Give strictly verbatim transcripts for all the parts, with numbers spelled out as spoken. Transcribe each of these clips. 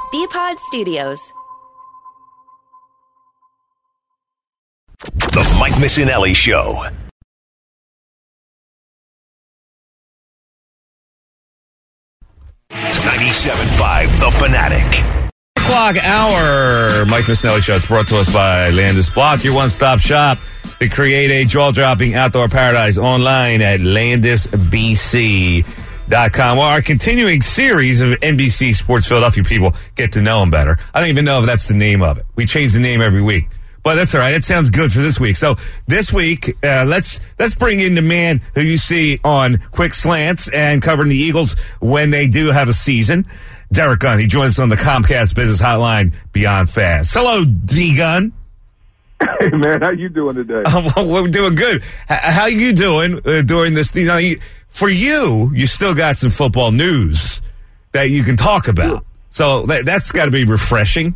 B-Pod Studios. The Mike Missinelli Show. ninety-seven point five The Fanatic. O'clock hour. Mike Missinelli Show. It's brought to us by Landis Block, your one-stop shop to create a jaw-dropping outdoor paradise online at landis b c dot com. Well, our continuing series of N B C Sports Philadelphia people get to know them better. I don't even know if that's the name of it. We change the name every week. But that's all right. It sounds good for this week. So this week, uh, let's let's bring in the man who you see on Quick Slants and covering the Eagles when they do have a season. Derek Gunn. He joins us on the Comcast Business Hotline Beyond Fast. Hello, D Gunn. Hey man, how you doing today? Um, we're doing good. H- how you doing uh, during this? You know, you, for you, you still got some football news that you can talk about. Yeah. So that, that's got to be refreshing.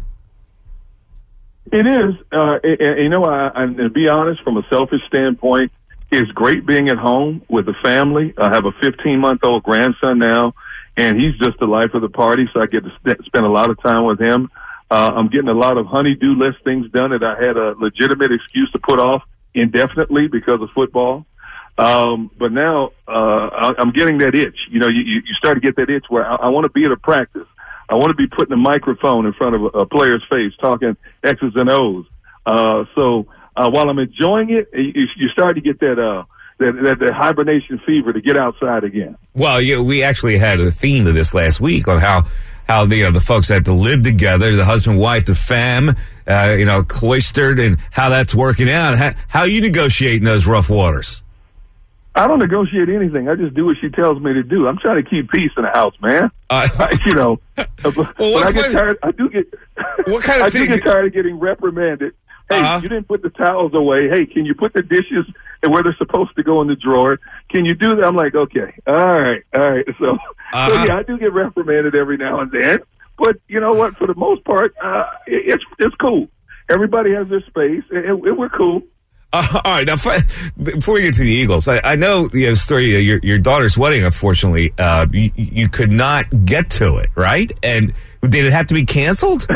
It is. Uh, and, and, you know, I, I, to be honest, from a selfish standpoint, it's great being at home with the family. I have a fifteen-month-old grandson now, and he's just the life of the party, so I get to st- spend a lot of time with him. Uh, I'm getting a lot of honey-do list things done that I had a legitimate excuse to put off indefinitely because of football. Um, but now uh, I, I'm getting that itch. You know, you, you start to get that itch where I, I want to be at a practice. I want to be putting a microphone in front of a, a player's face, talking X's and O's. Uh, so uh, while I'm enjoying it, you, you start to get that, uh, that, that that hibernation fever to get outside again. Well, yeah, we actually had a theme of this last week on how how the you know, the folks had to live together, the husband, wife, the fam, uh, you know, cloistered, and how that's working out. How, how are you negotiating those rough waters? I don't negotiate anything. I just do what she tells me to do. I'm trying to keep peace in the house, man. Uh, I, you know, but, well, but I get tired. I do get. What kind of I thing? do get tired of getting reprimanded. Hey, uh-huh. you didn't put the towels away. Hey, can you put the dishes where they're supposed to go in the drawer? Can you do that? I'm like, okay, all right, all right. So, uh-huh. so yeah, I do get reprimanded every now and then. But you know what? For the most part, uh, it, it's it's cool. Everybody has their space, and, and we're cool. Uh, all right, now before we get to the Eagles, I, I know the you know, story. Uh, your your daughter's wedding, unfortunately, uh, you, you could not get to it, right? And did it have to be canceled?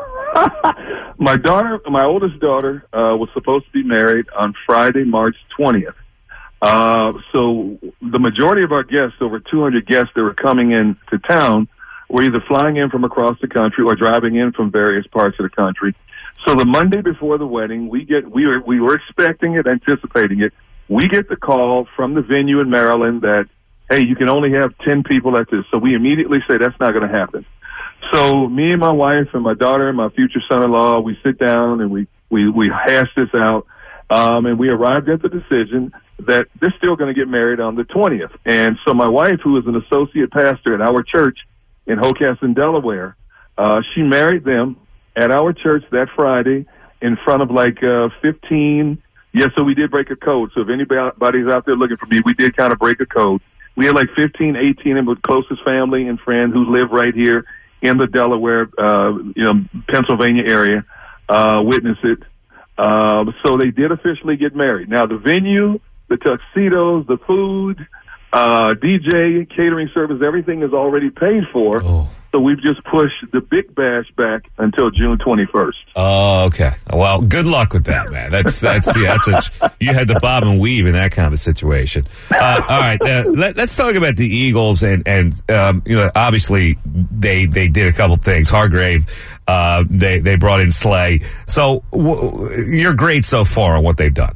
My daughter, my oldest daughter, uh, was supposed to be married on Friday, March twentieth. Uh, so the majority of our guests, over two hundred guests that were coming in to town, were either flying in from across the country or driving in from various parts of the country. So the Monday before the wedding, we get we were we were expecting it, anticipating it. We get the call from the venue in Maryland that, hey, you can only have ten people at this. So we immediately say that's not going to happen. So me and my wife and my daughter and my future son-in-law, we sit down and we we we hash this out, um, and we arrived at the decision that they're still going to get married on the twentieth. And so my wife, who is an associate pastor at our church in Hocassin, Delaware, uh, she married them at our church that Friday in front of like uh, fifteen. Yes, so we did break a code. So if anybody's out there looking for me, we did kind of break a code. We had like fifteen, eighteen of the closest family and friends who live right here in the Delaware, uh, you know, Pennsylvania area, uh, witness it. Uh, so they did officially get married. Now the venue, the tuxedos, the food, uh, D J, catering service, everything is already paid for. Oh. So we've just pushed the big bash back until June twenty-first. Oh, okay. Well, good luck with that, man. That's that's yeah. That's a, you had to bob and weave in that kind of a situation. Uh, all right, uh, let, let's talk about the Eagles and and um, you know, obviously they they did a couple things. Hargrave, uh, they they brought in Slay. So w- you're great so far on what they've done.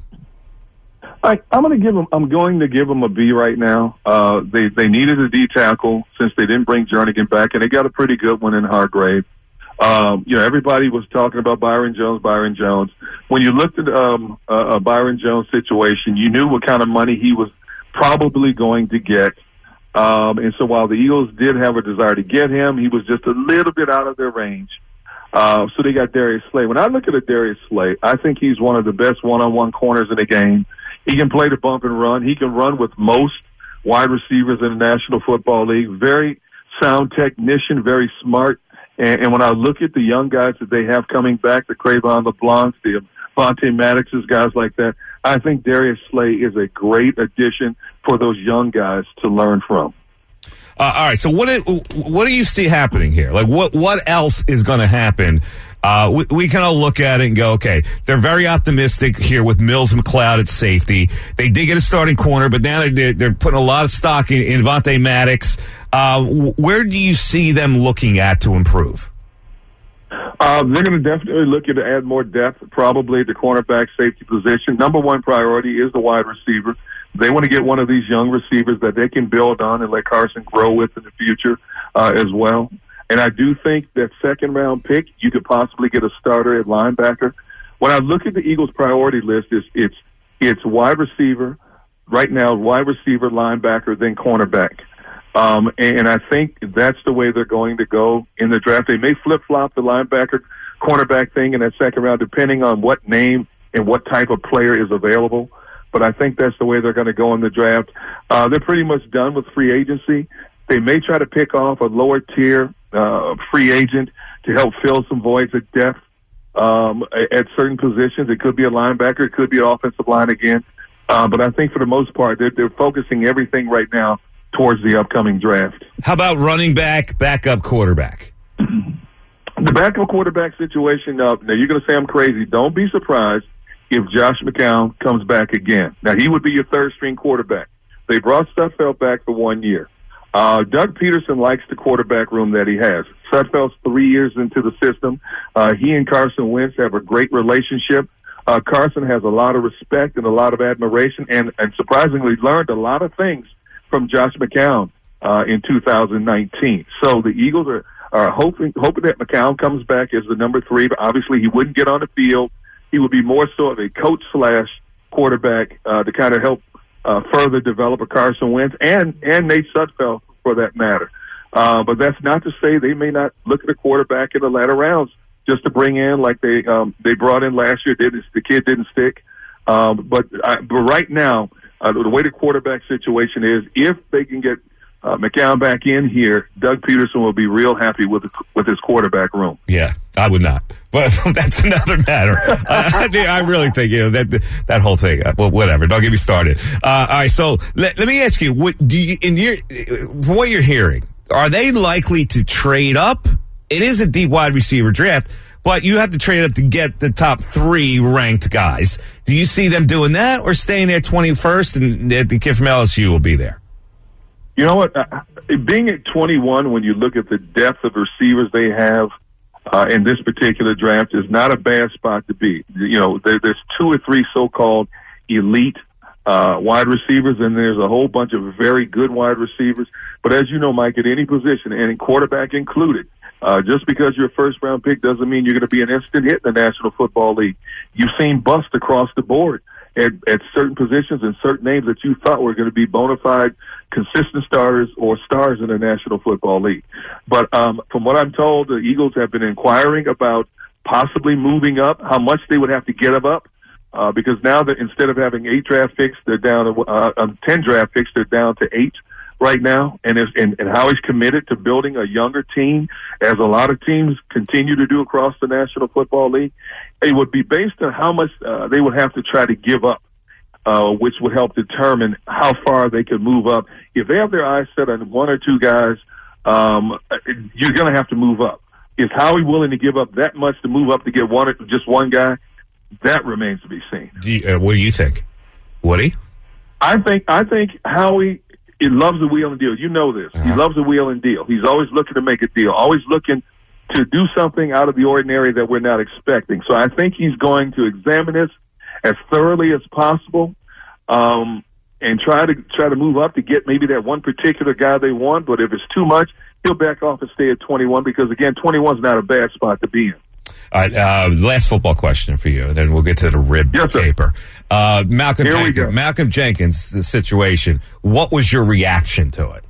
I, I'm going to give them. I'm going to give them a B right now. Uh, they they needed a D tackle since they didn't bring Jernigan back, and they got a pretty good one in Hargrave. Um, you know, everybody was talking about Byron Jones, Byron Jones. When you looked at um, a, a Byron Jones situation, you knew what kind of money he was probably going to get. Um, and so while the Eagles did have a desire to get him, he was just a little bit out of their range. Uh, so they got Darius Slay. When I look at a Darius Slay, I think he's one of the best one-on-one corners in the game. He can play the bump and run. He can run with most wide receivers in the National Football League. Very sound technician, very smart. And, and when I look at the young guys that they have coming back, the Cravon LeBlancs, the Vontae Maddoxes, guys like that, I think Darius Slay is a great addition for those young guys to learn from. Uh, all right. So what do, what do you see happening here? Like what what else is going to happen? Uh, we, we kind of look at it and go, okay, they're very optimistic here with Mills McLeod at safety. They did get a starting corner, but now they're, they're putting a lot of stock in, in Vontae Maddox. Uh, where do you see them looking at to improve? Uh, they're going to definitely look to add more depth, probably at the cornerback safety position. Number one priority is the wide receiver. They want to get one of these young receivers that they can build on and let Carson grow with in the future uh, as well. And I do think that second-round pick, you could possibly get a starter at linebacker. When I look at the Eagles' priority list, it's it's it's wide receiver, right now, wide receiver, linebacker, then cornerback. Um, and I think that's the way they're going to go in the draft. They may flip-flop the linebacker, cornerback thing in that second round, depending on what name and what type of player is available. But I think that's the way they're going to go in the draft. Uh, they're pretty much done with free agency. They may try to pick off a lower-tier uh, free agent to help fill some voids at depth um, at certain positions. It could be a linebacker. It could be an offensive line again. Uh, but I think for the most part, they're, they're focusing everything right now towards the upcoming draft. How about running back, backup quarterback? The backup quarterback situation, uh, now you're going to say I'm crazy. Don't be surprised if Josh McCown comes back again. Now, he would be your third-string quarterback. They brought Sudfeld back for one year. Uh, Doug Peterson likes the quarterback room that he has. Sudfeld's three years into the system. Uh, he and Carson Wentz have a great relationship. Uh, Carson has a lot of respect and a lot of admiration and, and surprisingly learned a lot of things from Josh McCown uh, in two thousand nineteen. So the Eagles are, are hoping hoping that McCown comes back as the number three, but obviously he wouldn't get on the field. He would be more so of a coach slash quarterback uh, to kind of help uh, further develop a Carson Wentz and, and Nate Sudfeld for that matter. Uh, but that's not to say they may not look at a quarterback in the latter rounds just to bring in like they um, they brought in last year. Didn't, the kid didn't stick. Um, but, I, but right now, uh, the way the quarterback situation is, if they can get Uh, McCown back in here, Doug Peterson will be real happy with with his quarterback room. Yeah, I would not, but that's another matter. I, I really think you know that that whole thing. Well, whatever. Don't get me started. Uh, all right, so let, let me ask you: what do you in your from what you're hearing? Are they likely to trade up? It is a deep wide receiver draft, but you have to trade up to get the top three ranked guys. Do you see them doing that, or staying there twenty-first, and the kid from L S U will be there? You know what? Uh, being at twenty-one, when you look at the depth of receivers they have uh, in this particular draft, is not a bad spot to be. You know, there, there's two or three so-called elite uh, wide receivers, and there's a whole bunch of very good wide receivers. But as you know, Mike, at any position, and quarterback included, uh, just because you're a first-round pick doesn't mean you're going to be an instant hit in the National Football League. You've seen bust across the board at, at certain positions and certain names that you thought were going to be bona fide consistent starters or stars in the National Football League. But um, from what I'm told, the Eagles have been inquiring about possibly moving up, how much they would have to get up, uh, because now that instead of having eight draft picks, they're down to uh, um, ten draft picks, they're down to eight right now. And, and, and how he's committed to building a younger team, as a lot of teams continue to do across the National Football League. It would be based on how much uh, they would have to try to give up, uh, which would help determine how far they could move up. If they have their eyes set on one or two guys, um, you're going to have to move up. Is Howie willing to give up that much to move up to get one or just one guy? That remains to be seen. Do you, uh, what do you think, Woody? I think I think Howie he loves the wheel and deal. You know this. Uh-huh. He loves the wheel and deal. He's always looking to make a deal, always looking to do something out of the ordinary that we're not expecting. So I think he's going to examine this as thoroughly as possible, um, and try to try to move up to get maybe that one particular guy they want. But if it's too much, he'll back off and stay at twenty-one, because again, twenty-one is not a bad spot to be in. All right, uh, last football question for you, and then we'll get to the rib yes, paper. Uh, Malcolm Here Jenkins, we go. Malcolm Jenkins, the situation. What was your reaction to it?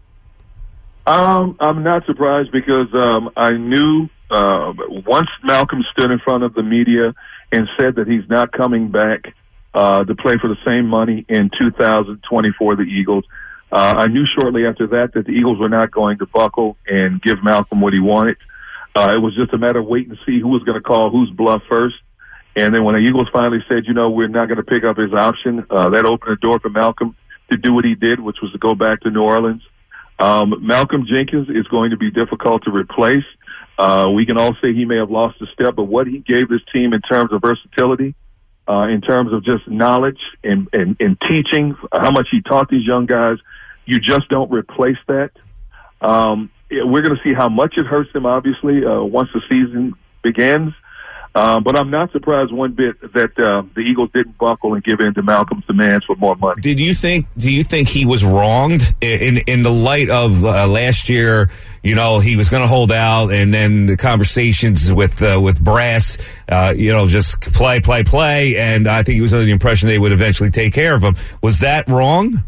Um, I'm not surprised, because um, I knew uh, once Malcolm stood in front of the media and said that he's not coming back uh, to play for the same money in two thousand twenty for the Eagles. Uh, I knew shortly after that that the Eagles were not going to buckle and give Malcolm what he wanted. Uh, it was just a matter of waiting to see who was going to call whose bluff first. And then when the Eagles finally said, you know, we're not going to pick up his option, uh, that opened the door for Malcolm to do what he did, which was to go back to New Orleans. Um, Malcolm Jenkins is going to be difficult to replace. Uh, we can all say he may have lost a step, but what he gave this team in terms of versatility, uh, in terms of just knowledge and, and, and teaching, how much he taught these young guys, you just don't replace that. Um, we're going to see how much it hurts them, obviously, uh, once the season begins. Uh, but I'm not surprised one bit that uh, the Eagles didn't buckle and give in to Malcolm's demands for more money. Did you think? Do you think he was wronged in in the light of uh, last year? You know, he was going to hold out, and then the conversations with uh, with brass, uh, you know, just play, play, play, and I think he was under the impression they would eventually take care of him. Was that wrong?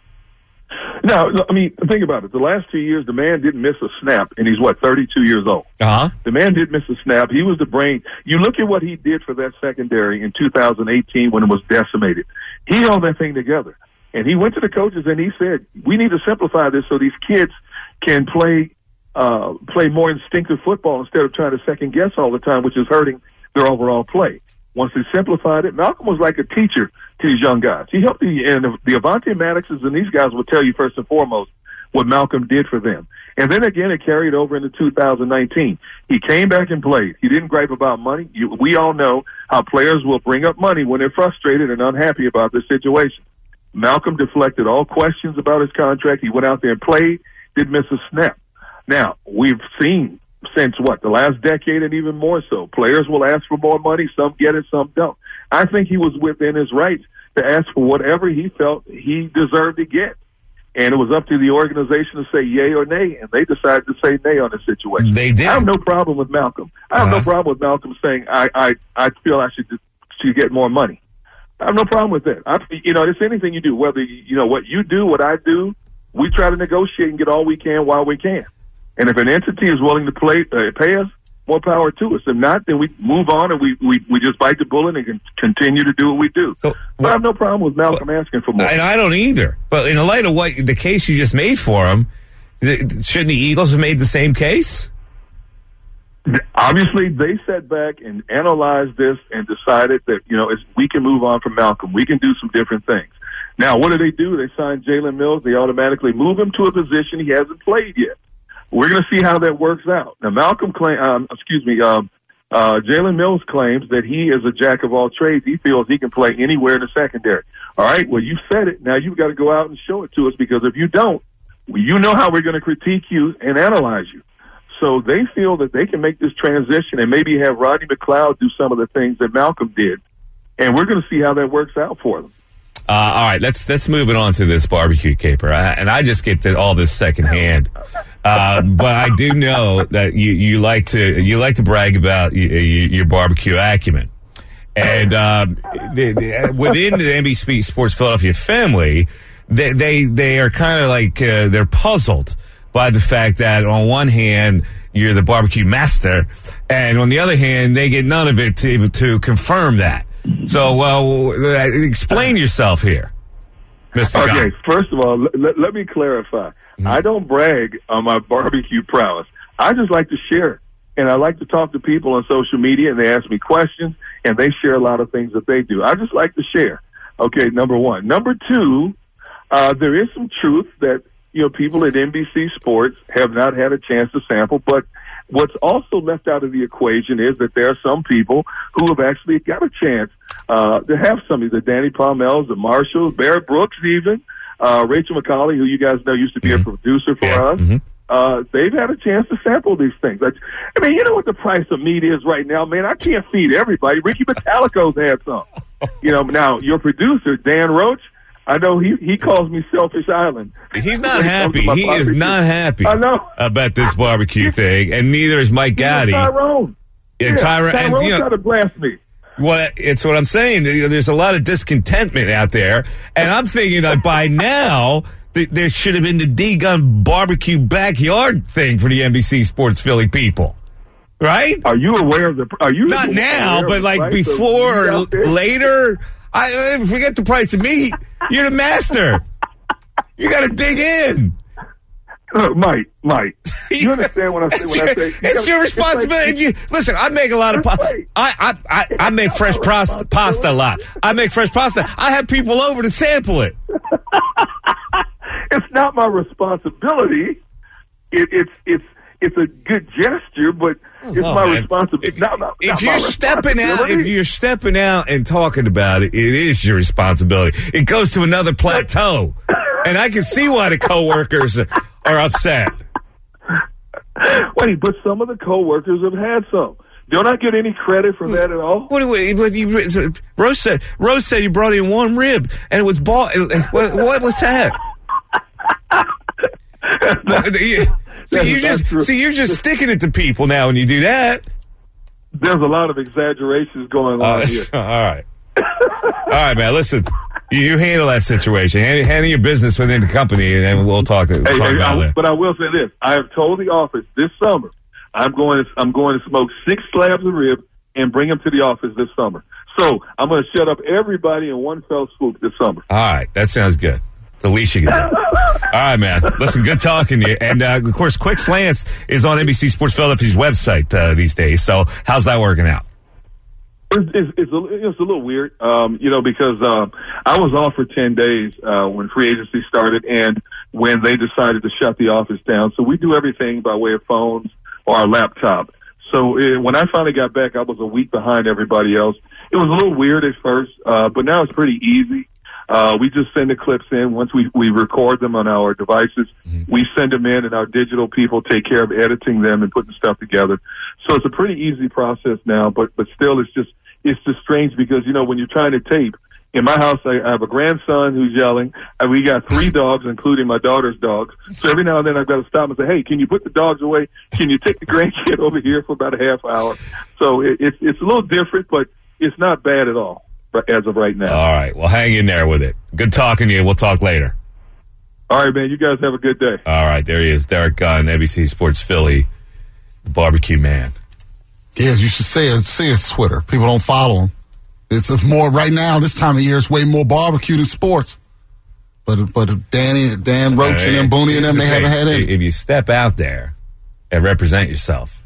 No, I mean, think about it. The last two years, the man didn't miss a snap, and he's, what, thirty-two years old. Uh-huh. The man didn't miss a snap. He was the brain. You look at what he did for that secondary in two thousand eighteen when it was decimated. He held that thing together. And he went to the coaches and he said, we need to simplify this so these kids can play uh, play more instinctive football instead of trying to second-guess all the time, which is hurting their overall play. Once they simplified it, Malcolm was like a teacher to these young guys. He helped the, and the Avonte Maddoxes and these guys will tell you first and foremost what Malcolm did for them. And then again, it carried over into two thousand nineteen. He came back and played. He didn't gripe about money. You, we all know how players will bring up money when they're frustrated and unhappy about their situation. Malcolm deflected all questions about his contract. He went out there and played, didn't miss a snap. Now, we've seen since what, the last decade and even more so, players will ask for more money. Some get it, some don't. I think he was within his rights to ask for whatever he felt he deserved to get. And it was up to the organization to say yay or nay, and they decided to say nay on the situation. They did. I have no problem with Malcolm. I have uh-huh. no problem with Malcolm saying, I, I, I feel I should, should get more money. I have no problem with that. I, you know, it's anything you do, whether, you know, what you do, what I do, we try to negotiate and get all we can while we can. And if an entity is willing to play, uh, pay us, more power to us. If not, then we move on and we, we, we just bite the bullet and can continue to do what we do. So, well, I have no problem with Malcolm well, asking for more. And I don't either. But in the light of what the case you just made for him, shouldn't the Eagles have made the same case? Obviously, they sat back and analyzed this and decided that, you know, it's, we can move on from Malcolm. We can do some different things. Now, what do they do? They sign Jalen Mills. They automatically move him to a position he hasn't played yet. We're going to see how that works out. Now, Malcolm claim, um, excuse me, um, uh, Jalen Mills claims that he is a jack of all trades. He feels he can play anywhere in the secondary. All right, well, you said it. Now you've got to go out and show it to us, because if you don't, you know how we're going to critique you and analyze you. So they feel that they can make this transition and maybe have Rodney McLeod do some of the things that Malcolm did, and we're going to see how that works out for them. Uh, all right, let's let's move it on to this barbecue caper, I, and I just get the, all this secondhand. Uh, but I do know that you, you like to you like to brag about y- y- your barbecue acumen, and um, the, the, within the N B C Sports Philadelphia family, they they, they are kind of like uh, they're puzzled by the fact that on one hand you're the barbecue master, and on the other hand they get none of it to to confirm that. So, well, uh, explain yourself here, Mister Okay, Gunn. first of all, let, let me clarify. Mm-hmm. I don't brag on my barbecue prowess. I just like to share it. And I like to talk to people on social media, and they ask me questions, and they share a lot of things that they do. I just like to share. Okay, number one. Number two, uh, there is some truth that, you know, people at N B C Sports have not had a chance to sample, but what's also left out of the equation is that there are some people who have actually got a chance uh, to have some of the Danny Palmels, the Marshalls, Barrett Brooks even, uh, Rachel McCauley, who you guys know used to be mm-hmm. a producer for yeah. us. Mm-hmm. Uh, they've had a chance to sample these things. I, I mean, you know what the price of meat is right now, man? I can't feed everybody. Ricky Metallico's had some. You know, now your producer, Dan Roach, I know he, he calls me Selfish Island. He's not happy. He barbecue. is not happy I know. about this barbecue thing, and neither is Mike Gotti. Tyrone. Yeah, yeah, Tyron. Tyrone and, you know, tried to blast me. Well, it's what I'm saying. There's a lot of discontentment out there, and I'm thinking that by now th- there should have been the D-Gun barbecue backyard thing for the N B C Sports Philly people, right? Are you aware of the? Are you not now, but like before or later? I forget the price of meat. You're the master. You got to dig in. Uh, Mike, Mike, you understand what I say? When I say it's gotta, your responsibility. Like, if you listen, I make a lot of pasta. I, I, I, I make fresh pasta, pasta a lot. I make fresh pasta. I have people over to sample it. it's not my responsibility. It, it's it's it's a good gesture, but it's no, my man. responsibility. If, not, not, if not you're my stepping out, responsibility. if you're stepping out and talking about it, it is your responsibility. It goes to another plateau, and I can see why the coworkers are upset. Wait, but some of the coworkers have had some. Don't I get any credit for that at all? What, what, what you, Rose said. Rose said you brought in one rib, and it was bought. What, what was that? see, you just see you're just sticking it to people now when you do that. There's a lot of exaggerations going on uh, here. All right, all right, man. Listen, you, you handle that situation. Handle, handle your business within the company, and then we'll talk, hey, talk hey, about I, it. But I will say this: I have told the office this summer I'm going to I'm going to smoke six slabs of rib and bring them to the office this summer. So I'm going to shut up everybody in one fell swoop this summer. All right, that sounds good. It's the least you can do. All right, man. Listen, good talking to you. And, uh, of course, Quick Slants is on N B C Sports Philadelphia's website uh, these days. So how's that working out? It's, it's, it's, a, it's a little weird, um, you know, because uh, I was off for ten days uh, when free agency started and when they decided to shut the office down. So we do everything by way of phones or our laptop. So uh, when I finally got back, I was a week behind everybody else. It was a little weird at first, uh, but now it's pretty easy. Uh, we just send the clips in. Once we, we record them on our devices, mm-hmm. we send them in, and our digital people take care of editing them and putting stuff together. So it's a pretty easy process now, but, but still it's just, it's just strange because, you know, when you're trying to tape, in my house, I, I have a grandson who's yelling, and we got three dogs, including my daughter's dogs. So every now and then I've got to stop and say, hey, can you put the dogs away? Can you take the grandkid over here for about a half hour? So it, it's, it's a little different, but it's not bad at all as of right now. All right. Well, hang in there with it. Good talking to you. We'll talk later. All right, man. You guys have a good day. All right. There he is. Derek Gunn, N B C Sports Philly, the barbecue man. Yes, you should say it. See his Twitter. People don't follow him. It's more right now. This time of year, it's way more barbecue than sports. But but Danny, Dan Roach, and them Booney and them, they haven't had any. If you step out there and represent yourself,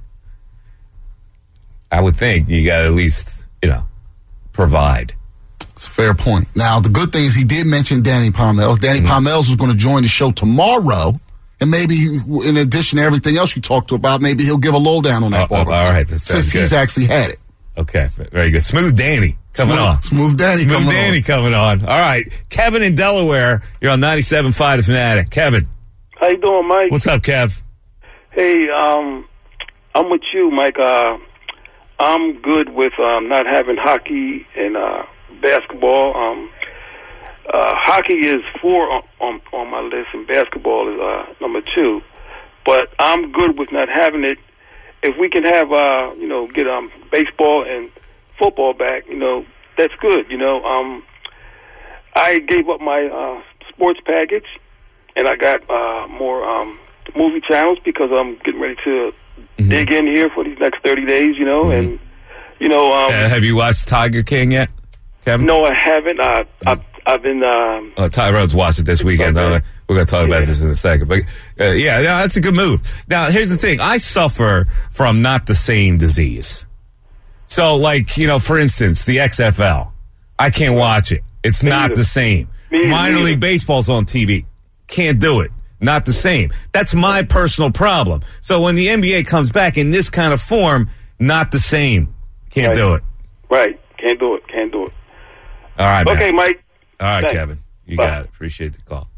I would think you got to at least, you know, provide. It's a fair point. Now, the good thing is he did mention Danny Palmels. Danny mm-hmm. Palmels was going to join the show tomorrow. And maybe, in addition to everything else you talked about, maybe he'll give a lowdown on that oh, barbecue. Oh, all right. That since good. He's actually had it. Okay. Very good. Smooth Danny coming Smooth, on. Smooth Danny Smooth coming Danny on. coming on. All right. Kevin in Delaware. You're on ninety-seven point five The Fanatic. Kevin. How you doing, Mike? What's up, Kev? Hey, um, I'm with you, Mike. Uh, I'm good with um, not having hockey and uh, basketball. Um, uh, hockey is four on, on, on my list, and basketball is uh, number two. But I'm good with not having it. If we can have, uh, you know, get um, baseball and football back, you know, that's good. You know, um, I gave up my uh, sports package, and I got uh, more um, movie channels because I'm getting ready to mm-hmm. dig in here for these next thirty days, you know, mm-hmm. and, you know. Um, uh, have you watched Tiger King yet, Kevin? No, I haven't. Uh, mm-hmm. I've, I've been. Um, uh, Ty Rhodes watched it this weekend. Okay. We're going to talk yeah. about this in a second. But, uh, yeah, no, that's a good move. Now, here's the thing. I suffer from not the same disease. So, like, you know, for instance, the X F L. I can't watch it. It's Me not either. the same. Me Minor either. League Baseball's on T V. Can't do it. Not the same. That's my personal problem. So when the N B A comes back in this kind of form, not the same. Can't right. do it. Right. Can't do it. Can't do it. All right, man. Okay, Mike. All right, Thanks. Kevin. You Bye. got it. Appreciate the call.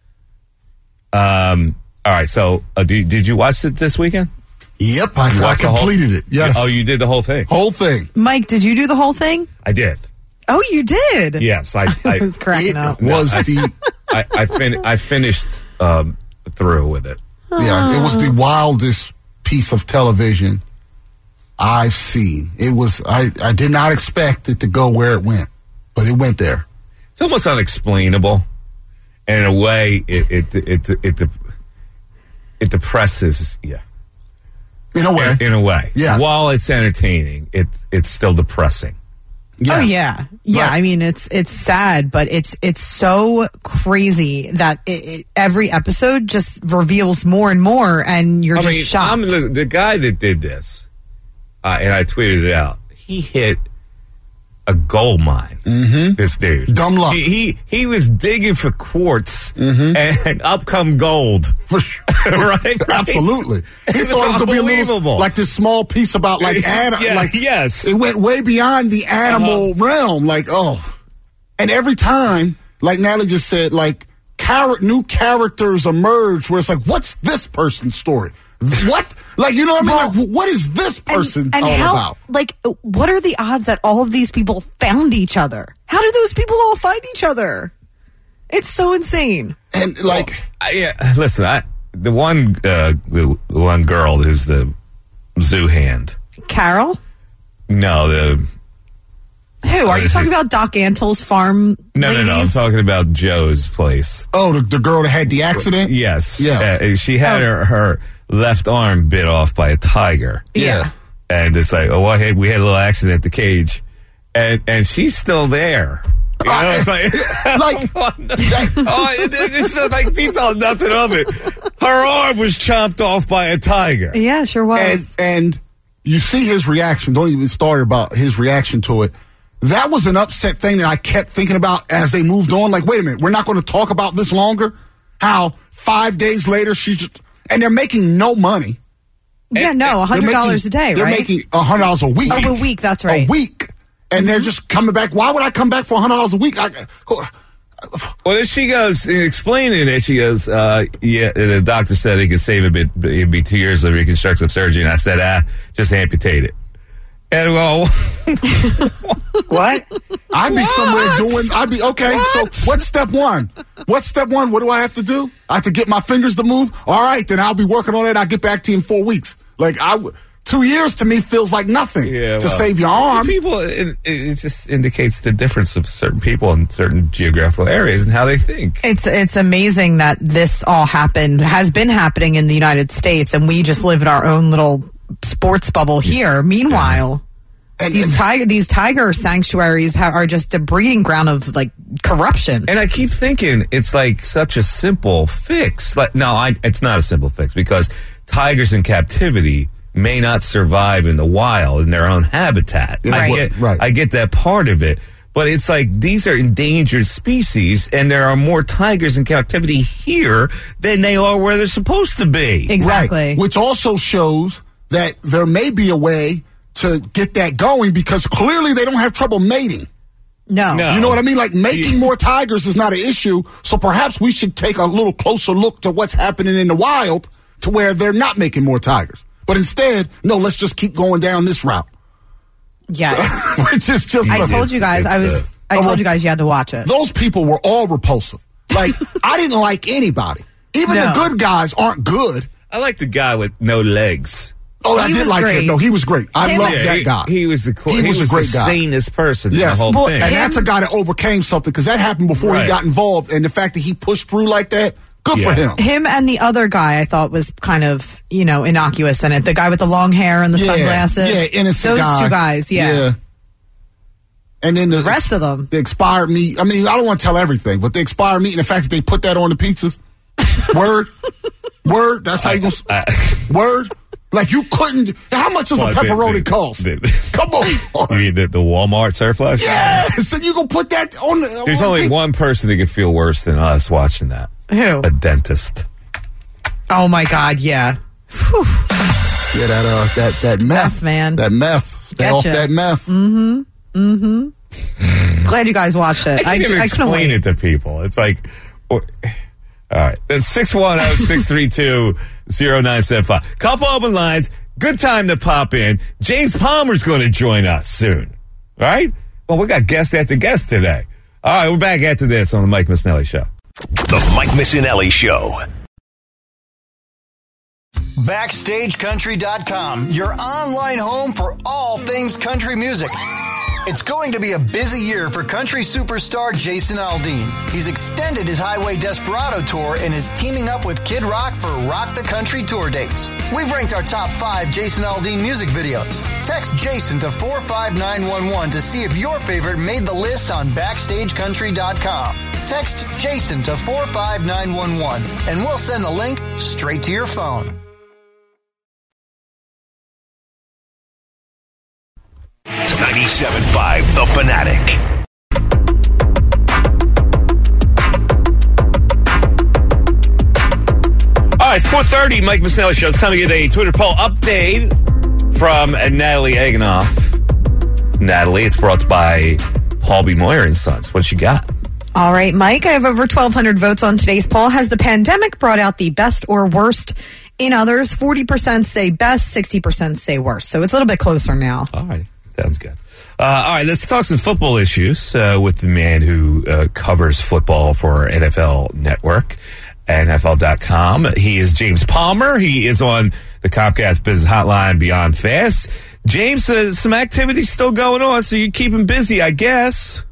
Um. All right. So, uh, did, did you watch it this weekend? Yep, I, I completed whole, it. Yes. Oh, you did the whole thing. Whole thing. Mike, did you do the whole thing? I did. Oh, you did. Yes, I. I I was cracking it up. Was I, the I I, fin- I finished um, through with it. yeah, it was the wildest piece of television I've seen. It was I, I did not expect it to go where it went, but it went there. It's almost unexplainable, and in a way, it it it it, it, it depresses you. In a way. In, in a way, Yes. While it's entertaining, it it's still depressing. Yes. Oh yeah, yeah. Right. I mean, it's it's sad, but it's it's so crazy that it, it, every episode just reveals more and more, and you're I just mean, shocked. I'm the, the guy that did this, uh, and I tweeted it out. He hit a gold mine. Mm-hmm. This dude, Dumb luck. He he, he was digging for quartz, Mm-hmm. and up come gold. For sure. right, right? Absolutely. He It was thought it was going to be a little, unbelievable. like this small piece about like animal. Yeah, like yes. It went way beyond the animal Uh-huh. realm. Like oh, and every time, like Natalie just said, like char- new characters emerge where it's like, what's this person's story? What? Like, you know what I mean? Well, like, what is this person and, and all how, about? Like, what are the odds that all of these people found each other? How do those people all find each other? It's so insane. And like, I, yeah, listen, I the one uh, the one girl who's the zoo hand. Carol? No, the Who? Are you talking about Doc Antle's farm no, no, no. I'm ladies? talking about Joe's place. oh, the, the girl that had the accident? Yes, Yes. Uh, she had Oh. her, her left arm bit off by a tiger. Yeah. And it's like, oh, I had, we had a little accident at the cage, and and she's still there. You know, it's like, Like, oh, it, it's not like she thought nothing of it. Her arm was chopped off by a tiger. Yeah, sure and was. and you see his reaction. Don't even start about his reaction to it. That was an upset thing that I kept thinking about as they moved on. Like, wait a minute, we're not going to talk about this longer. How five days later she just and they're making no money. Yeah, no, They're one hundred dollars making- a day, They're right? making one hundred dollars a week. Oh, a week, that's right. A week, and they're just coming back. Why would I come back for one hundred dollars a week? I, Well, then she goes, in explaining it, she goes, uh, yeah, the doctor said he could save a bit, but it'd be two years of reconstructive surgery. And I said, ah, just amputate it. And well, What? I'd be somewhere doing. I'd be okay. What? So what's step one? What's step one? What do I have to do? I have to get my fingers to move. All right, then I'll be working on it. I'll get back to you in four weeks. Like I, w- two years to me feels like nothing yeah, to well, save your arm. People, it, it just indicates the difference of certain people in certain geographical areas and how they think. It's it's amazing that this all happened, has been happening in the United States, and we just live in our own little sports bubble here. Meanwhile, And, these and- tiger these tiger sanctuaries ha- are just a breeding ground of like corruption. And I keep thinking it's like such a simple fix. Like, no, I, it's not a simple fix because tigers in captivity may not survive in the wild in their own habitat. Yeah, I right, get, right. I get that part of it. But it's like these are endangered species, and there are more tigers in captivity here than they are where they're supposed to be. Exactly. Right, which also shows that there may be a way to get that going because clearly they don't have trouble mating. No. No. You know what I mean? Like making more tigers is not an issue. So perhaps we should take a little closer look to what's happening in the wild to where they're not making more tigers. But instead, no, let's just keep going down this route. Yeah. Which is just I a- told you guys I it's, was uh, I told you guys you had to watch it. those people were all repulsive. Like I didn't like anybody. Even No. the good guys aren't good. I like the guy with no legs. Oh, I He did was like great. him. No, he was great. I Him love and- that he, guy. He was the cool, He he was was, a great the guy. sanest person Yes, in the whole Well, thing. and him- that's a guy that overcame something because that happened before Right. he got involved, and the fact that he pushed through like that, good Yeah. for him. Him and the other guy I thought was kind of, you know, innocuous in it. The guy with the long hair and the Yeah, sunglasses. yeah, innocent Those guy. two guys, yeah. And then the, The rest of them. the expired meat. I mean, I don't want to tell everything, but the expired meat and the fact that they put that on the pizzas. Word, word. That's how you gonna. I- Word. Like you couldn't. How much does Well, a the- pepperoni the- cost? the- Come You on. mean the, the Walmart surplus? Yes, and you gonna put that on. The, There's on only the- one person that could feel worse than us watching that. Who? A dentist. Oh my God, yeah. Whew. Yeah, that uh, that that meth, Meth, man. That meth. Stay Getcha. off that meth. Glad you guys watched it. I can't even I couldn't explain wait. it to people. It's like, or, all right, that's six one zero, six three two, zero nine seven five. Couple open lines. Good time to pop in. James Palmer's going to join us soon. All right? Well, we got guest after guest today. All right, we're back after this on the Mike Missinelli Show. The Mike Missinelli Show. Backstage Country dot com, your online home for all things country music. It's going to be a busy year for country superstar Jason Aldean. He's extended his Highway Desperado tour and is teaming up with Kid Rock for Rock the Country tour dates. We've ranked our top five Jason Aldean music videos. Text Jason to four five nine one one to see if your favorite made the list on Backstage Country dot com. Text Jason to four five nine one one and we'll send the link straight to your phone. ninety-seven point five The Fanatic. All right, it's four thirty, Mike Missanelli Show. It's time to get a Twitter poll update from Natalie Eganoff. Natalie, it's brought by Paul B. Moyer and Sons. What you got? All right, Mike, I have over twelve hundred votes on today's poll. Has the pandemic brought out the best or worst in others? forty percent say best, sixty percent say worst. So it's a little bit closer now. All right, sounds good. Uh, all right, let's talk some football issues uh, with the man who uh, covers football for N F L Network. N F L dot com. He is James Palmer. He is on the Comcast Business Hotline Beyond Fast. James, uh, some activity still going on, so you keep him busy, I guess.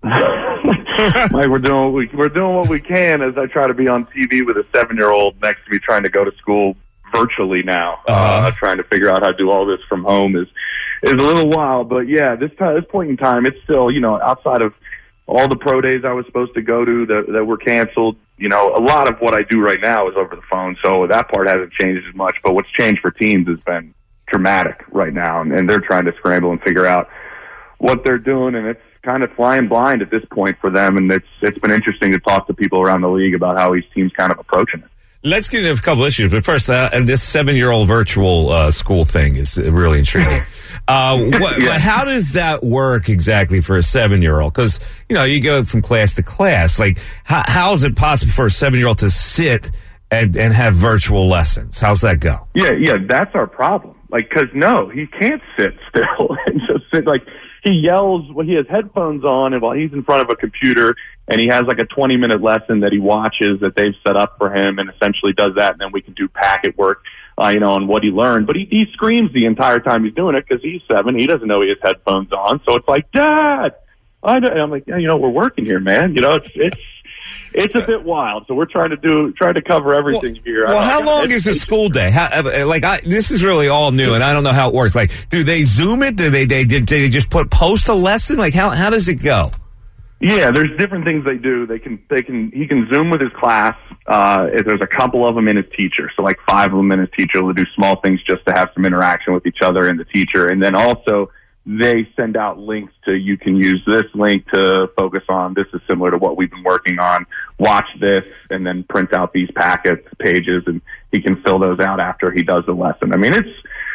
Mike, we're doing what we, we're doing what we can as I try to be on T V with a seven-year-old next to me trying to go to school virtually now. Uh-huh. Uh, trying to figure out how to do all this from home is is a little wild, but yeah, this time, this point in time, it's still, you know, outside of all the pro days I was supposed to go to that, that were canceled. You know, a lot of what I do right now is over the phone, so that part hasn't changed as much. But what's changed for teams has been dramatic right now, and, and they're trying to scramble and figure out what they're doing, and it's kind of flying blind at this point for them. And it's it's been interesting to talk to people around the league about how each team's kind of approaching it. Let's get into a couple issues, but first, uh, this seven-year-old virtual uh, school thing is really intriguing. Uh, what, yeah. How does that work exactly for a seven-year-old? Because, you know, you go from class to class. Like, how, how is it possible for a seven-year-old to sit and, and have virtual lessons? How's that go? Yeah, yeah, that's our problem. Like, because, no, he can't sit still and just sit. Like, he yells when he has headphones on, and while he's in front of a computer, and he has like a twenty-minute lesson that he watches that they've set up for him, and essentially does that, and then we can do packet work, uh, you know, on what he learned. But he, he screams the entire time he's doing it because he's seven. He doesn't know he has headphones on, so it's like, Dad! I know. And I'm like, yeah, you know, we're working here, man. You know, it's it's it's a bit wild. So we're trying to do trying to cover everything well, here. Well, how long is a school day? How, like, I, this is really all new, and I don't know how it works. Like, do they Zoom it? Do they they did they just put post a lesson? Like, how how does it go? Yeah, there's different things they do. They can, they can, he can Zoom with his class. Uh, there's a couple of them in his teacher. So like five of them in his teacher will do small things just to have some interaction with each other and the teacher. And then also they send out links to, you can use this link to focus on, this is similar to what we've been working on. Watch this, and then print out these packets, pages, and he can fill those out after he does the lesson. I mean, it's,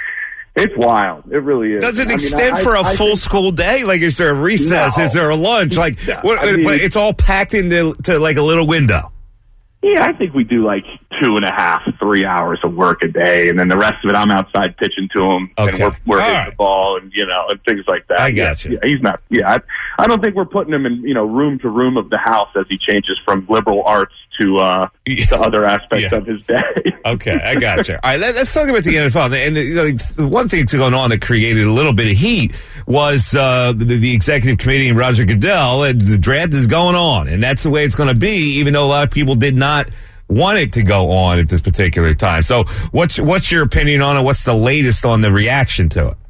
It's wild. It really is. Does it I extend mean, I, for a I, full I think, school day? Like, is there a recess? No. Is there a lunch? Like, Yeah, what, I mean, but it's all packed into to like a little window. Yeah, I think we do like two and a half, three hours of work a day, and then the rest of it I'm outside pitching to him, Okay. and we're, we're hitting right. the ball, and you know, and things like that. I got yeah, you. Yeah, he's not. Yeah, I, I don't think we're putting him in, you know, room to room of the house as he changes from liberal arts to uh, Yeah. to other aspects Yeah. of his day. Okay, I got you. All right, let, let's talk about the N F L. And the, you know, the one thing that's going on that created a little bit of heat was uh, the, the executive committee and Roger Goodell, and the draft is going on, and that's the way it's going to be, even though a lot of people did not want it to go on at this particular time. So what's what's your opinion on it? What's the latest on the reaction to it?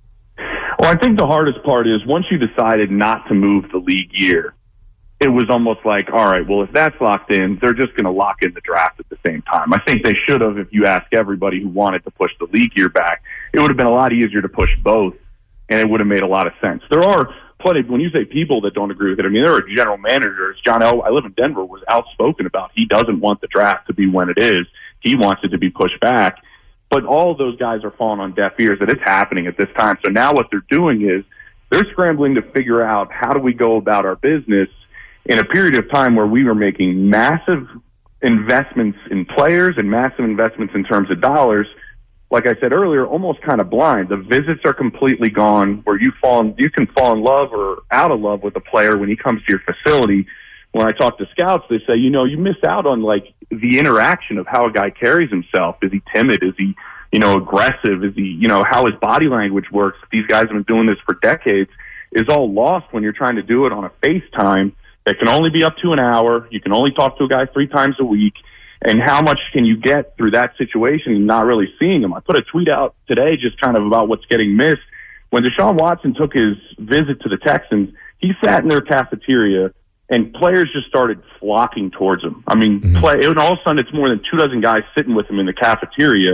Well, I think the hardest part is once you decided not to move the league year, it was almost like, all right, well, if that's locked in, they're just going to lock in the draft at the same time. I think they should have, if you ask everybody who wanted to push the league year back, it would have been a lot easier to push both, and it would have made a lot of sense. There are plenty, when you say people that don't agree with it, I mean, there are general managers. John El, I live in Denver, was outspoken about he doesn't want the draft to be when it is. He wants it to be pushed back. But all of those guys are falling on deaf ears that it's happening at this time. So now what they're doing is they're scrambling to figure out how do we go about our business in a period of time where we were making massive investments in players and massive investments in terms of dollars. Like I said earlier, almost kind of blind. The visits are completely gone, where you fall in, you can fall in love or out of love with a player when he comes to your facility. When I talk to scouts, they say, you know, you miss out on like the interaction of how a guy carries himself. Is he timid? Is he, you know, aggressive? Is he, you know, how his body language works? These guys have been doing this for decades. Is all lost when you're trying to do it on a FaceTime that can only be up to an hour. You can only talk to a guy three times a week. And how much can you get through that situation and not really seeing him? I put a tweet out today just kind of about what's getting missed. When Deshaun Watson took his visit to the Texans, he sat in their cafeteria and players just started flocking towards him. I mean, mm-hmm. play, and all of a sudden it's more than two dozen guys sitting with him in the cafeteria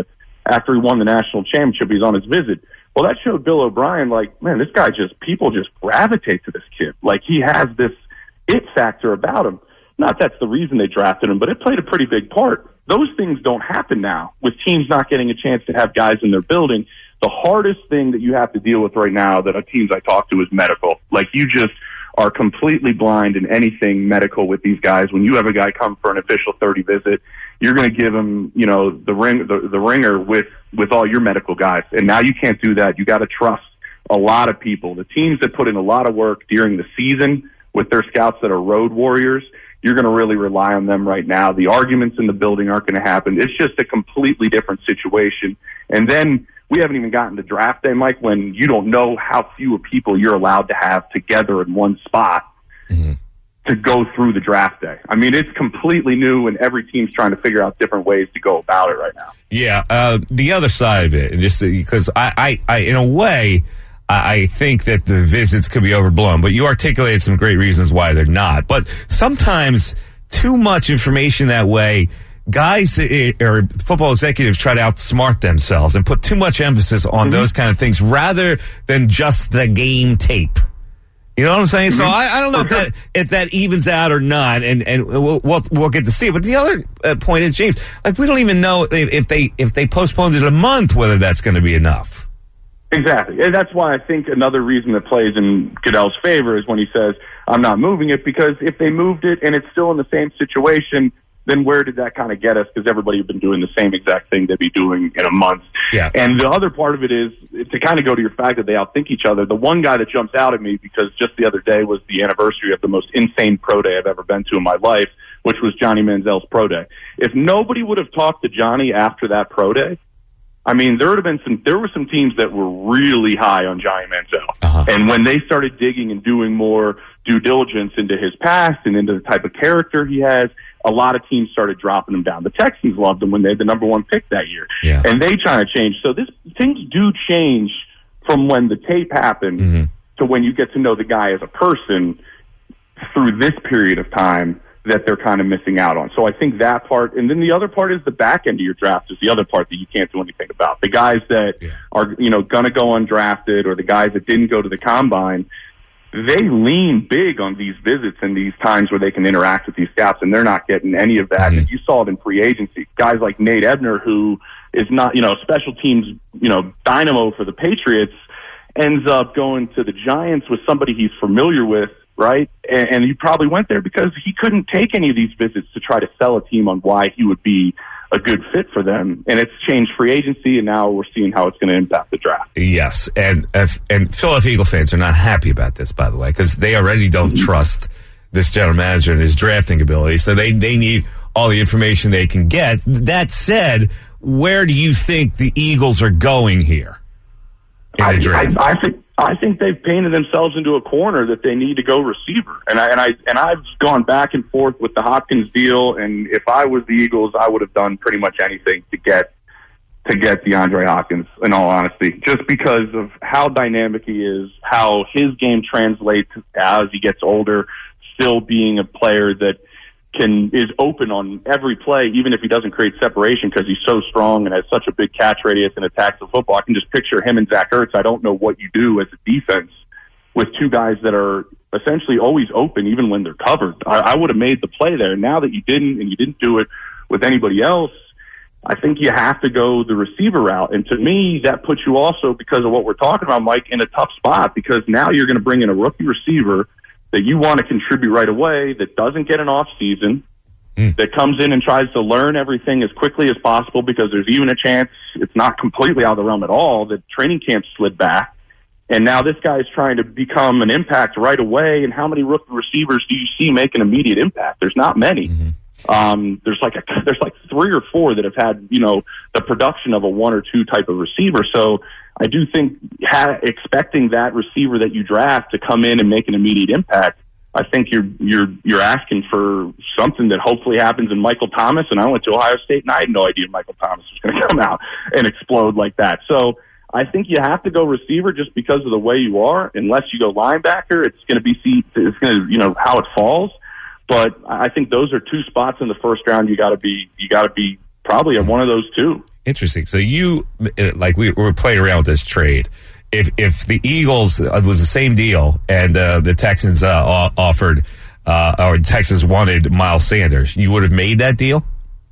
after he won the national championship. He's on his visit. Well, that showed Bill O'Brien, like, man, this guy just, people just gravitate to this kid. Like, he has this it factor about him. Not that's the reason they drafted him, but it played a pretty big part. Those things don't happen now with teams not getting a chance to have guys in their building. The hardest thing that you have to deal with right now that teams I talk to is medical. Like, you just are completely blind in anything medical with these guys. When you have a guy come for an official thirty visit, you're going to give him, you know, the ring, the, the ringer with, with all your medical guys. And now you can't do that. You got to trust a lot of people. The teams that put in a lot of work during the season with their scouts that are road warriors, you're going to really rely on them right now. The arguments in the building aren't going to happen. It's just a completely different situation. And then we haven't even gotten to draft day, Mike, when you don't know how few people you're allowed to have together in one spot mm-hmm. to go through the draft day. I mean, it's completely new, and every team's trying to figure out different ways to go about it right now. Yeah, uh, the other side of it, just because I, I, I, in a way, I think that the visits could be overblown, but you articulated some great reasons why they're not. But sometimes too much information that way, guys or football executives try to outsmart themselves and put too much emphasis on mm-hmm. those kind of things rather than just the game tape. You know what I'm saying? Mm-hmm. So I, I don't know if that if that evens out or not, and and we'll we'll, we'll get to see it. But the other uh, point is, James, like we don't even know if, if they if they postponed it a month whether that's going to be enough. Exactly. And that's why I think another reason that plays in Goodell's favor is when he says, I'm not moving it, because if they moved it and it's still in the same situation, then where did that kind of get us? Because everybody had been doing the same exact thing they'd be doing in a month. Yeah. And the other part of it is, to kind of go to your fact that they outthink each other, the one guy that jumps out at me, because just the other day was the anniversary of the most insane pro day I've ever been to in my life, which was Johnny Manziel's pro day. If nobody would have talked to Johnny after that pro day, I mean, there would have been some, there were some teams that were really high on Johnny Manziel. Uh-huh. And when they started digging and doing more due diligence into his past and into the type of character he has, a lot of teams started dropping him down. The Texans loved him when they had the number one pick that year. Yeah. And they trying to change. So this, things do change from when the tape happened mm-hmm. to when you get to know the guy as a person through this period of time that they're kind of missing out on. So I think that part, and then the other part is the back end of your draft is the other part that you can't do anything about. The guys that yeah. are, you know, going to go undrafted, or the guys that didn't go to the combine, they lean big on these visits and these times where they can interact with these scouts, and they're not getting any of that. Mm-hmm. And you saw it in free agency. Guys like Nate Ebner, who is not, you know, special teams, you know, dynamo for the Patriots, ends up going to the Giants with somebody he's familiar with, right? And, and he probably went there because he couldn't take any of these visits to try to sell a team on why he would be a good fit for them. And it's changed free agency, and now we're seeing how it's going to impact the draft. Yes, and and Philadelphia Eagle fans are not happy about this, by the way, because they already don't mm-hmm. trust this general manager and his drafting ability, so they, they need all the information they can get. That said, where do you think the Eagles are going here in the draft? I, I, I think I think they've painted themselves into a corner that they need to go receiver. And I and I and I've gone back and forth with the Hopkins deal, and if I was the Eagles, I would have done pretty much anything to get to get DeAndre Hopkins, in all honesty, just because of how dynamic he is, how his game translates as he gets older, still being a player that can is open on every play, even if he doesn't create separation, because he's so strong and has such a big catch radius and attacks the football. I can just picture him and Zach Ertz. I don't know what you do as a defense with two guys that are essentially always open, even when they're covered. I, I would have made the play there. Now that you didn't, and you didn't do it with anybody else, I think you have to go the receiver route. And to me, that puts you also, because of what we're talking about, Mike, in a tough spot, because now you're going to bring in a rookie receiver that you want to contribute right away, that doesn't get an off season, mm. that comes in and tries to learn everything as quickly as possible, because there's even a chance it's not completely out of the realm at all that training camp slid back. And now this guy is trying to become an impact right away. And how many rookie receivers do you see make an immediate impact? There's not many. Mm-hmm. Um, there's like a, there's like three or four that have had, you know, the production of a one or two type of receiver. So I do think ha- expecting that receiver that you draft to come in and make an immediate impact, I think you're you're you're asking for something that hopefully happens in Michael Thomas. And I went to Ohio State, and I had no idea Michael Thomas was going to come out and explode like that. So I think you have to go receiver just because of the way you are. Unless you go linebacker, it's going to be see it's going to you know how it falls. But I think those are two spots in the first round. You got to be you got to be probably at one of those two. Interesting. So you, like, we were playing around with this trade. If if the Eagles uh, was the same deal and uh, the Texans uh, offered uh, or Texas wanted Miles Sanders, you would have made that deal?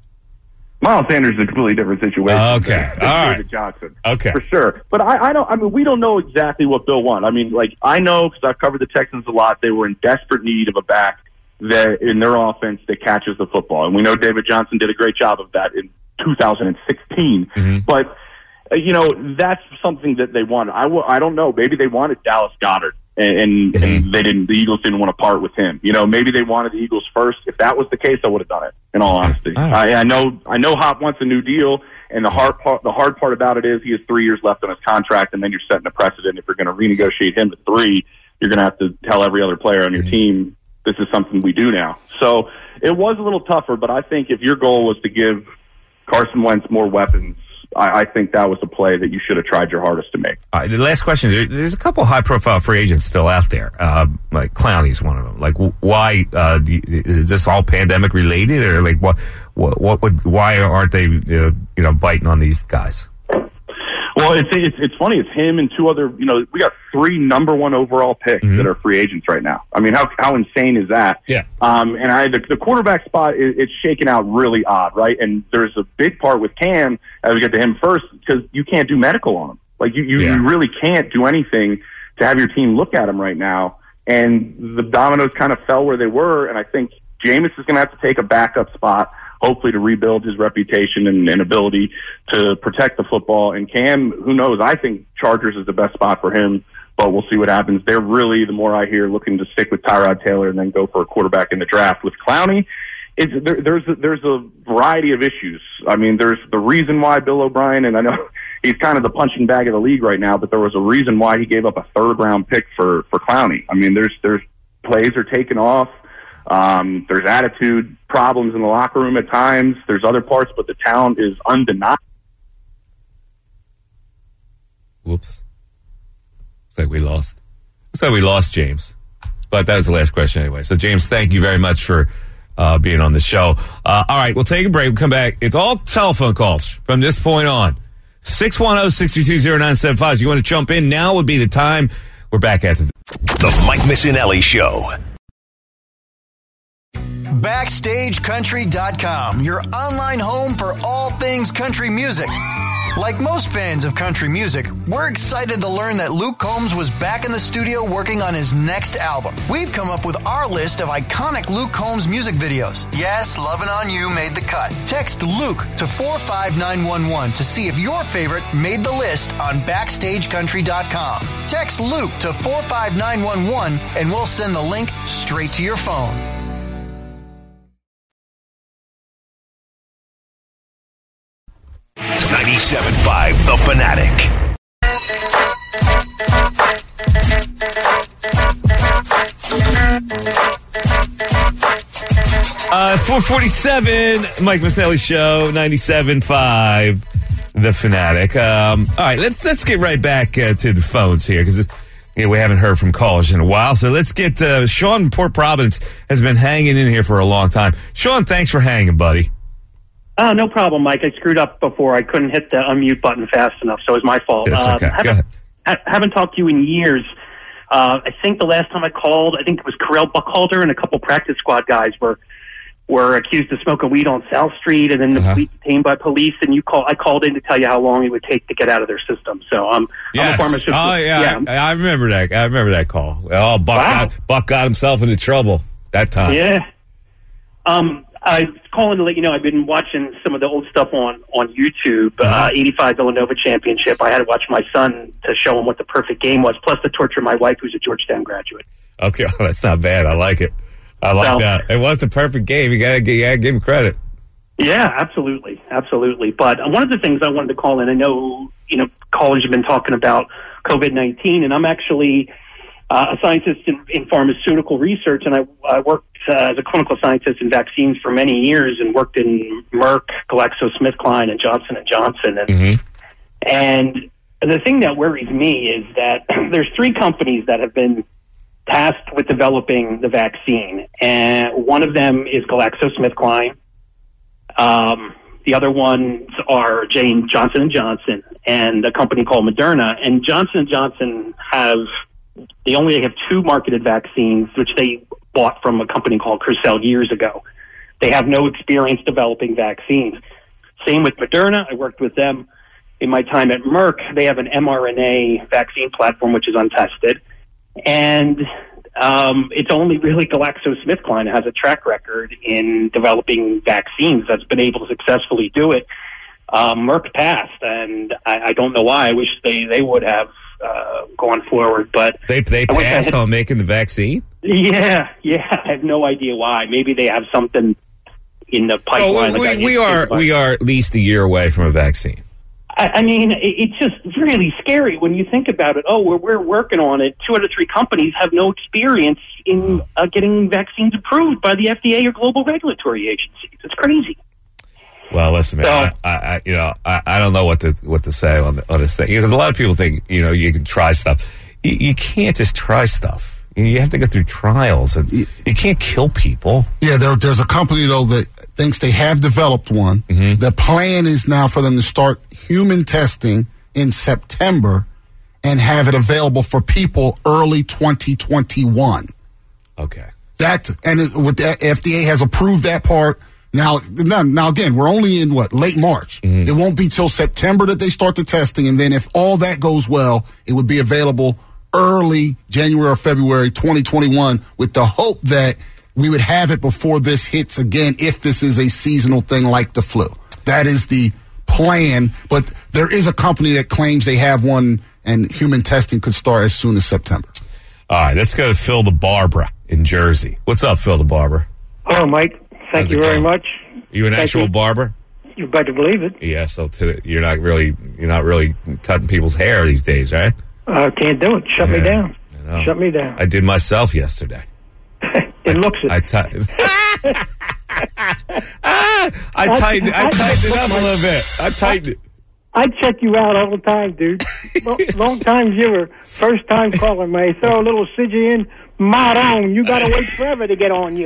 Miles Sanders is a completely different situation. Okay, than, than all David right. Johnson. Okay, for sure. But I, I don't. I mean, we don't know exactly what Bill wants. I mean, like I know because I've covered the Texans a lot. They were in desperate need of a back that in their offense that catches the football, and we know David Johnson did a great job of that in two thousand sixteen. Mm-hmm. But uh, you know, that's something that they wanted. I w- I don't know. Maybe they wanted Dallas Goedert. And, and, mm-hmm. and they didn't. The Eagles didn't want to part with him. You know, maybe they wanted the Eagles first. If that was the case, I would have done it. In all honesty, all right. I, I know. I know Hop wants a new deal, and the hard part. The hard part about it is he has three years left on his contract, and then you're setting a precedent. If you're going to renegotiate him to three, you're going to have to tell every other player on your mm-hmm. team this is something we do now. So it was a little tougher, but I think if your goal was to give Carson Wentz more weapons, I, I think that was a play that you should have tried your hardest to make. All right, the last question. There, there's a couple high-profile free agents still out there. Uh, like Clowney's one of them. Like, why uh, do you, is this all pandemic related, or like what? What? what would, why aren't they, uh, you know, biting on these guys? Well, it's, it's it's funny. It's him and two other. You know, we got three number one overall picks mm-hmm. that are free agents right now. I mean, how how insane is that? Yeah. Um, and I the, the quarterback spot is it's shaking out really odd, right? And there's a big part with Cam as we get to him first because you can't do medical on him. Like you you, yeah. you really can't do anything to have your team look at him right now. And the dominoes kind of fell where they were. And I think Jameis is going to have to take a backup spot, hopefully to rebuild his reputation and, and ability to protect the football. And Cam, who knows? I think Chargers is the best spot for him, but we'll see what happens. They're really, the more I hear, looking to stick with Tyrod Taylor and then go for a quarterback in the draft. With Clowney, it's, there, there's, a, there's a variety of issues. I mean, there's the reason why Bill O'Brien, and I know he's kind of the punching bag of the league right now, but there was a reason why he gave up a third-round pick for, for Clowney. I mean, there's there's plays are taken off. Um, there's attitude problems in the locker room at times. There's other parts, but the talent is undeniable. Whoops. Looks like we lost. Looks like we lost James. But that was the last question anyway. So, James, thank you very much for uh, being on the show. Uh, all right, we'll take a break. We'll come back. It's all telephone calls from this point on. six one zero, six two two, zero nine seven five. If you want to jump in, now would be the time. We're back after the... The Mike Missinelli Show. Backstage Country dot com, your online home for all things country music. Like most fans of country music, we're excited to learn that Luke Combs was back in the studio working on his next album. We've come up with our list of iconic Luke Combs music videos. Yes, Lovin' On You made the cut. Text Luke to four five nine one one to see if your favorite made the list on Backstage Country dot com. Text Luke to four five nine one one and we'll send the link straight to your phone. ninety-seven point five The Fanatic. Uh, four forty-seven, Mike Missinelli Show, ninety-seven point five The Fanatic. Um, all right, let's let's get right back uh, to the phones here because you know, we haven't heard from callers in a while. So let's get uh, Sean in Port Providence has been hanging in here for a long time. Sean, thanks for hanging, buddy. Oh, no problem, Mike. I screwed up before. I couldn't hit the unmute button fast enough, so it was my fault. That's okay. Uh, Go ahead. I haven't talked to you in years. Uh, I think the last time I called, I think it was Carell Buckhalter and a couple practice squad guys were were accused of smoking weed on South Street, and then the uh-huh. detained by police. And you call, I called in to tell you how long it would take to get out of their system. So um, yes. I'm a pharmaceutical. Oh yeah, yeah. I, I remember that. I remember that call. Oh, Buck, wow. got, Buck got himself into trouble that time. Yeah. Um. I was calling to let you know I've been watching some of the old stuff on, on YouTube, uh, eighty-five Villanova Championship. I had to watch my son to show him what the perfect game was, plus to torture my wife, who's a Georgetown graduate. Okay, oh, that's not bad. I like it. I like so, that. It was the perfect game. You got to give him credit. Yeah, absolutely. Absolutely. But one of the things I wanted to call in, I know, you know, college have been talking about COVID nineteen, and I'm actually uh, a scientist in, in pharmaceutical research, and I, I worked uh, as a clinical scientist in vaccines for many years and worked in Merck, GlaxoSmithKline, and Johnson and Johnson. And, mm-hmm. and the thing that worries me is that there's three companies that have been tasked with developing the vaccine, and one of them is GlaxoSmithKline. Um, The other ones are Jane Johnson and Johnson and a company called Moderna. And Johnson and Johnson have they only have two marketed vaccines, which they bought from a company called Crisell years ago. They have no experience developing vaccines. Same with Moderna. I worked with them in my time at Merck. They have an mRNA vaccine platform, which is untested. And um, it's only really GlaxoSmithKline that has a track record in developing vaccines that's been able to successfully do it. Um, Merck passed, and I, I don't know why. I wish they, they would have uh, gone forward. But They, they passed had, on making the vaccine? Yeah, yeah. I have no idea why. Maybe they have something in the pipeline. So we, we, we are we are at least a year away from a vaccine. I, I mean, it, it's just really scary when you think about it. Oh, we're, we're working on it. Two out of three companies have no experience in uh, getting vaccines approved by the F D A or global regulatory agencies. It's crazy. Well, listen, man. So, I, I, you know, I, I don't know what to what to say on, the, on this thing because a lot of people think you know you can try stuff. You, you can't just try stuff. You have to go through trials, and you, you can't kill people. Yeah, there, there's a company, though, that thinks they have developed one. Mm-hmm. The plan is now for them to start human testing in September and have it available for people early twenty twenty-one. Okay. That, and it, with the F D A has approved that part. Now, now, now again, we're only in, what, late March. Mm-hmm. It won't be till September that they start the testing, and then if all that goes well, it would be available early January or February twenty twenty-one with the hope that we would have it before this hits again if this is a seasonal thing like the flu. That is the plan, but there is a company that claims they have one and human testing could start as soon as September. All right, let's go to Phil the Barber in Jersey. What's up, Phil the Barber? Hello, Mike. Thank How's you very going? much. You an Thank actual you. barber? You better believe it. Yeah, so to, you're not really you're not really cutting people's hair these days, right? I uh, can't do it. Shut yeah, me down. I know. Shut me down. I did myself yesterday. it I, looks it. I, t- ah, I tightened I, I tightened it up a little bit. I tightened it. I check you out all the time, dude. long, long time viewer, first time caller, man. Throw a little C G in, mod on. You got to wait forever to get on you.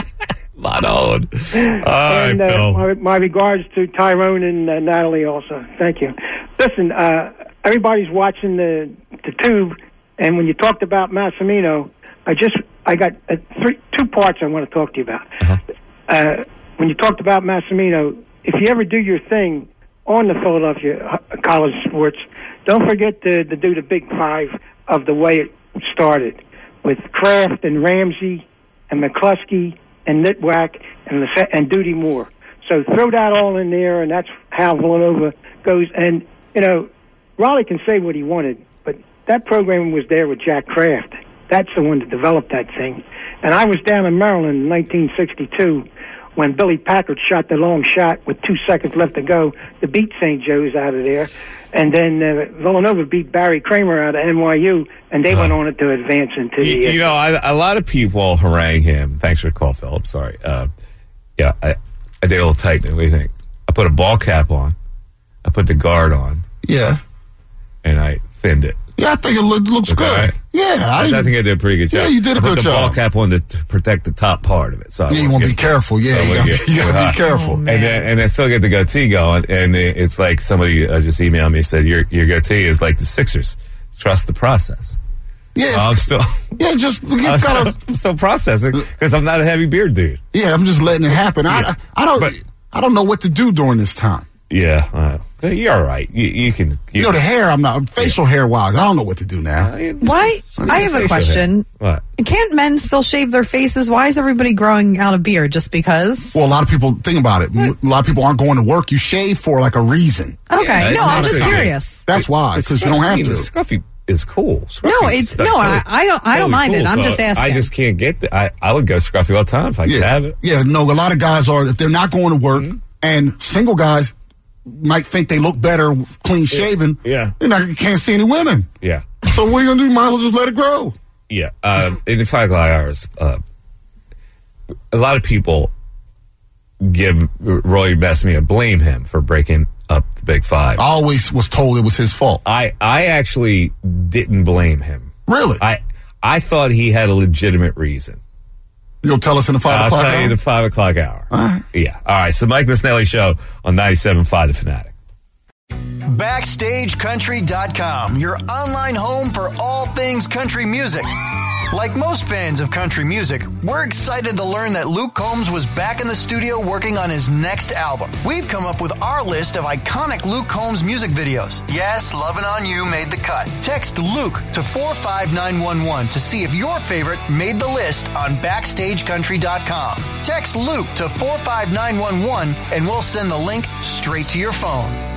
Mod on. All right, and, uh, Phil. my, my regards to Tyrone and uh, Natalie also. Thank you. Listen, uh, everybody's watching the the tube, and when you talked about Massimino, I just I got uh, three two parts I want to talk to you about. Uh-huh. Uh, when you talked about Massimino, if you ever do your thing on the Philadelphia College Sports, don't forget to, to do the Big Five of the way it started with Kraft and Ramsey and McCluskey and Nitwack and Lissette and Duty Moore. So throw that all in there, and that's how Villanova goes. And, you know, Raleigh can say what he wanted, but that program was there with Jack Kraft. That's the one that developed that thing. And I was down in Maryland in nineteen sixty-two when Billy Packard shot the long shot with two seconds left to go to beat Saint Joe's out of there. And then uh, Villanova beat Barry Kramer out of N Y U, and they uh, went on to advance into you, the... Uh, you know, I, a lot of people harangue him. Thanks for the call, Phil. I'm sorry. Uh, yeah, I, I did a little tightening. What do you think? I put a ball cap on. I put the guard on. Yeah. And I thinned it. Yeah, I think it look, looks okay, good. Right? Yeah. I, I think I did a pretty good job. Yeah, you did a I good put the job. ball cap on to, to protect the top part of it. So yeah, you want to be careful. Yeah, you got, you got to be careful. Oh, and then and then still get the goatee going. And it's like somebody uh, just emailed me and said, your, your goatee is like the Sixers. Trust the process. Yeah, I'm still. Yeah, just you I'm, gotta, still, I'm still processing because I'm not a heavy beard dude. Yeah, I'm just letting it happen. Yeah. I, I don't. But, I don't know what to do during this time. Yeah, uh, you're all right. You, you can. You, you know, the hair. I'm not facial yeah. hair wise. I don't know what to do now. Uh, Why? I have a question. Hair. What? Can't men still shave their faces? Why is everybody growing out a beard? Just because? Well, a lot of people think about it. What? A lot of people aren't going to work. You shave for like a reason. Okay, yeah, no, I'm just curious. That's why, because you don't have I mean, to. The scruffy is cool. Scruffy no, it's no. I, I don't. I don't mind cool, it. I'm so just asking. I just can't get. The, I I would go scruffy all the time if I yeah. could have it. Yeah, no. A lot of guys are if they're not going to work, mm-hmm. and single guys might think they look better clean shaven. Yeah, you're not, you can't see any women. Yeah. So what are you gonna do? You might as well just let it grow. Yeah. Um, in the five hours, uh, a lot of people give Roy Besmia blame him for breaking up the Big Five. I always was told it was his fault. I, I actually didn't blame him. Really? I I thought he had a legitimate reason. You'll tell us in the five I'll o'clock hour? tell you the five o'clock hour. All right. Yeah. All right. So Mike Misnelli Show on ninety-seven point five The Fanatic. Backstage Country dot com, your online home for all things country music. Like most fans of country music, we're excited to learn that Luke Combs was back in the studio working on his next album. We've come up with our list of iconic Luke Combs music videos. Yes, Lovin' On You made the cut. Text Luke to four five nine one one to see if your favorite made the list on Backstage Country dot com. Text Luke to four five nine one one and we'll send the link straight to your phone.